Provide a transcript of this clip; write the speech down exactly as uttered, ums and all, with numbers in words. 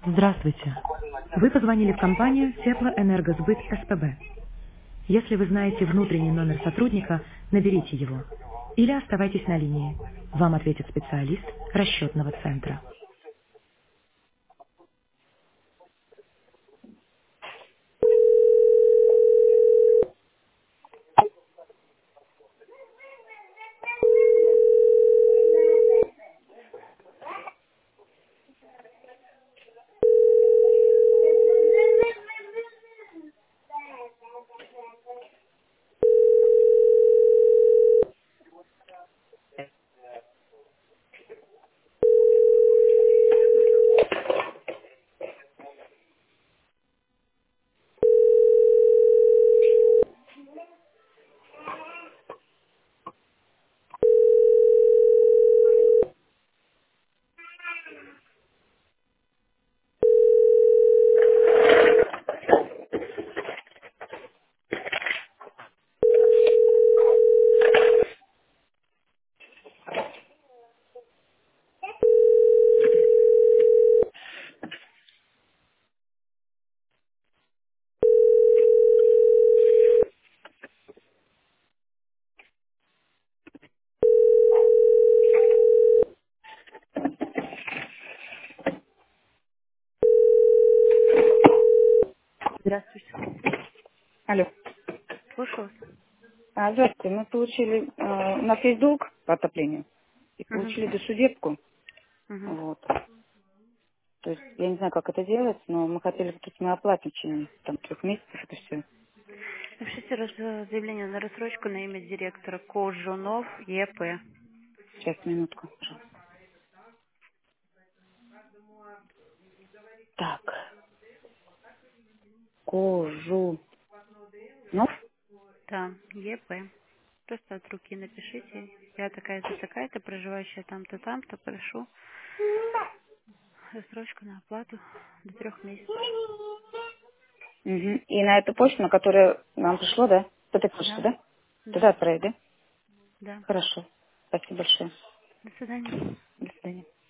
Здравствуйте. Вы позвонили в компанию Теплоэнергосбыт СПБ. Если вы знаете внутренний номер сотрудника, наберите его. Или оставайтесь на линии. Вам ответит специалист расчетного центра. Здравствуйте. Алло. Слушаю вас. А, здравствуйте. Мы получили, э, у нас есть долг по отоплению. И Мгм. получили досудебку. Мгм. Вот. То есть я не знаю, как это делать, но мы хотели, то есть мы оплатим в течение там, трех месяцев это все. Напишите раз- заявление на рассрочку на имя директора Кожунов ЕП. Сейчас, минутку, пожалуйста. Так. Кожу. Ну? Да, ЕП. Просто от руки напишите. Я такая-то, такая-то, проживающая там-то, там-то, прошу рассрочку на оплату до трех месяцев. Мгм. И на эту почту, на которую нам пришло, да? По этой почте, Да, да? Туда да, отправить, да? да. Хорошо. Спасибо большое. До свидания. До свидания.